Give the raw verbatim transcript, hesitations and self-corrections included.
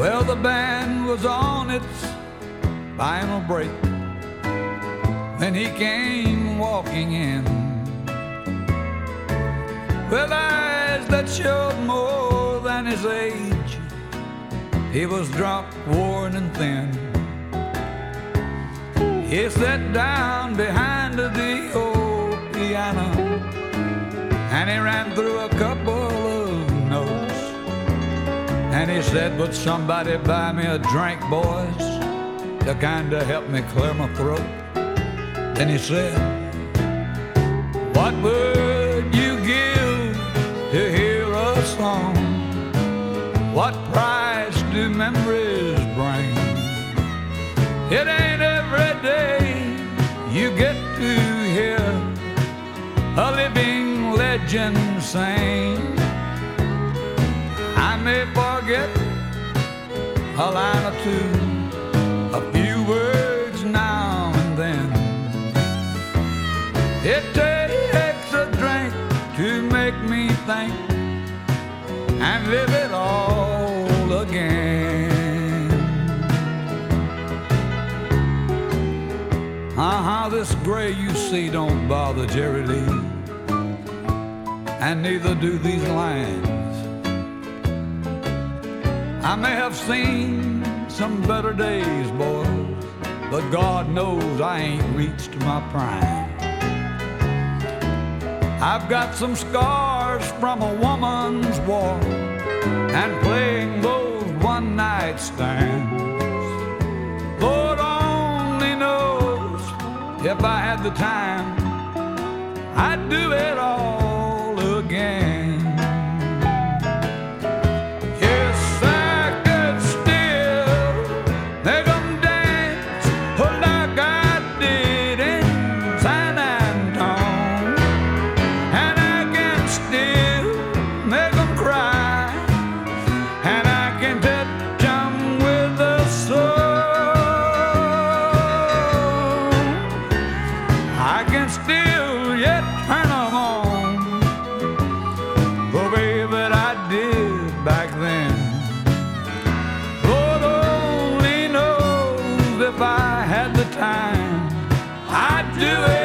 Well, the band was on its final break when he came walking in, with eyes that showed more than his age. He was drunk, worn, and thin. He sat down behind the old piano and he ran through a couple of notes. And he said, "Would somebody buy me a drink, boys, to kinda help me clear my throat?" Then he said, "What would you give to hear a song? What price do memories bring? It ain't every day you get to hear a living legend sing. I may forget a line or two, a few words now and then. It takes a drink to make me think and live it all again." Uh-huh, this gray you see don't bother Jerry Lee, and neither do these lines. I may have seen some better days, boys, but God knows I ain't reached my prime. I've got some scars from a woman's war and playing those one-night stands. Lord only knows if I had the time, I'd do it all again. Yes, I could still make 'em dance like I did in San Antone, and I can still make 'em cry, and I can touch 'em with a soul. I can still yet turn 'em on the way that I did back then. Lord only knows if I had the time, I'd do it